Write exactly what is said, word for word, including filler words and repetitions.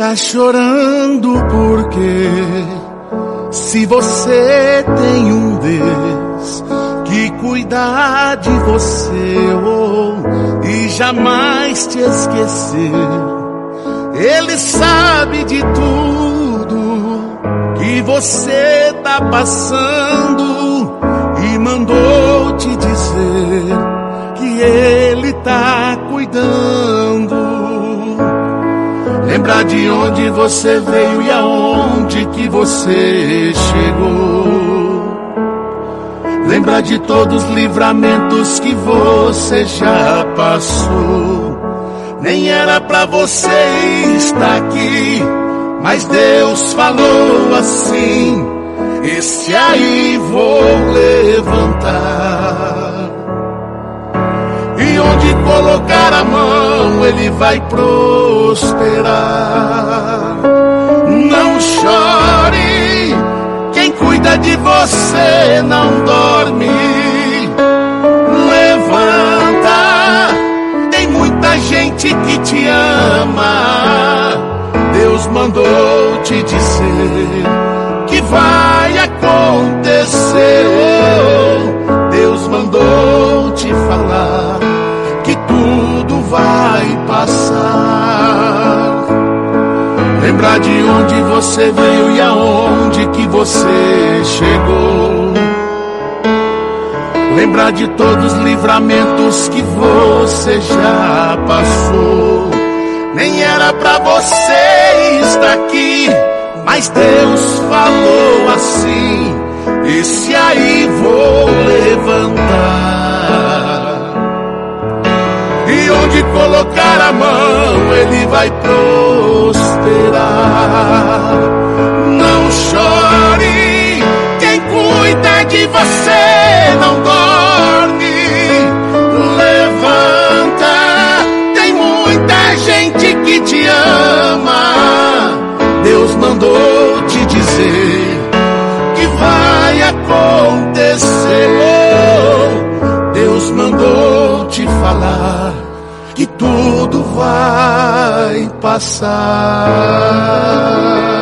tá chorando porque se você tem um Deus que cuida de você oh, e jamais te esquecer, Ele sabe de tudo que você tá passando e mandou te dizer que Ele tá cuidando. Lembra de onde você veio e aonde que você chegou. Lembra de todos os livramentos que você já passou. Nem era pra você estar aqui, mas Deus falou assim: esse aí vou levantar. E onde colocar a mão, Ele vai prosperar. Não chore, quem cuida de você não dorme. Levanta, tem muita gente que te ama. Deus mandou te dizer que vai acontecer. Deus mandou te falar que tudo vai passar. Lembrar de onde você veio e aonde que você chegou. Lembrar de todos os livramentos que você já passou. Nem era pra você estar aqui, mas Deus falou assim: esse aí vou levantar. E onde colocar a mão, Ele vai prosperar. Não chore, quem cuida de você não dorme. Levanta, tem muita gente que te ama. Deus mandou te dizer que vai acontecer. Deus mandou te falar que tudo vai passar.